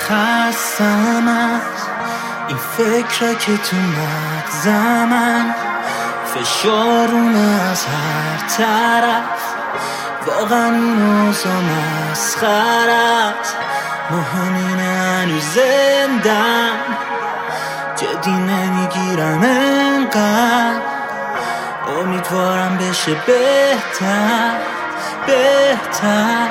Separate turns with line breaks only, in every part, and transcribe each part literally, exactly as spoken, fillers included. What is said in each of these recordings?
خستم از این فکره که تو مغز من فشارونه از هر طرف. واقعا این اوضاع مسخره است. مهم اینه هنوز زندم، جدی نمیگیرم انقدر. امیدوارم بشه بهتر بهتر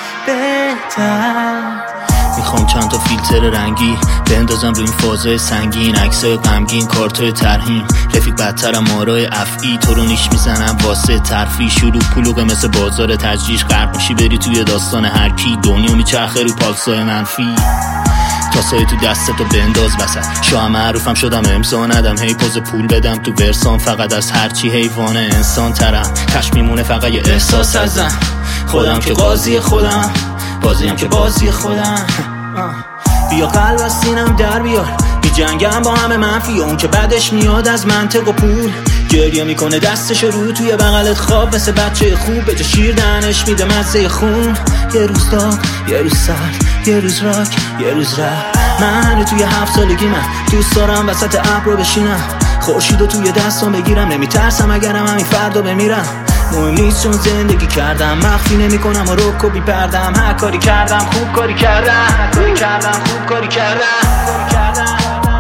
بهتر. میخوام چند تا فیلتر رنگی بندازم روی این فازای سنگین، عکسای غمگین، کارتای ترهیم، رفیق بدترم آرای افعی، تو رو نیش میزنم واسه ترفی. شروع پلوغه مثل بازار تجریش، غرق میشی بری توی داستان هر کی. دنیا میچرخه رو پالسای منفی، تاسای تو دستتو بنداز وسط. شاه معروفم شدم امضا ندم، هی پوز پول بدم تو ورسان. فقط از هرچی حیوان انسان ترم، کش میمونه فقط یه احساس ازم. خودم که قاضی خودم، بازیم که بازی خودم. بیا قلب از سینم در بیار، بی جنگم با همه منفی. اون که بعدش میاد از منطق و پول، گریه میکنه دستش رو توی بغلت خواب مثل بچه خوب. به جا شیر دهنش میده مزه خون. یه روز داغ، یه روز سرد، یه روز راک، یه روز رفت. من توی هفت سالگی من دوست دارم وسط ابر رو بشینم، خورشیدو توی دستم بگیرم. نمیترسم اگرم همین فردا بمیرم. مهم نیست چون زندگی کردم، مخفی نمی کنم و رک و بی پردم. هر کاری کردم خوب کاری کردم، هر کاری کردم خوب کاری کردم.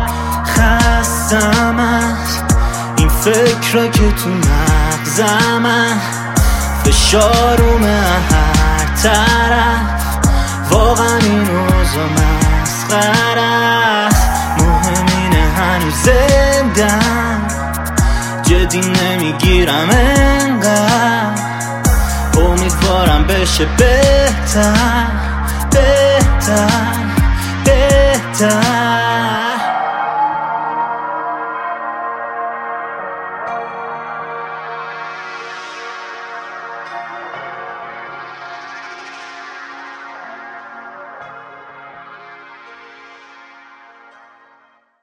خستم از این فکره که تو مغز من فشارومه هر طرف. واقعا این روزا مسخره است. مهم اینه هنوز زندم، جدی نمیگیرم انقدر. امیدوارم بشه بهتر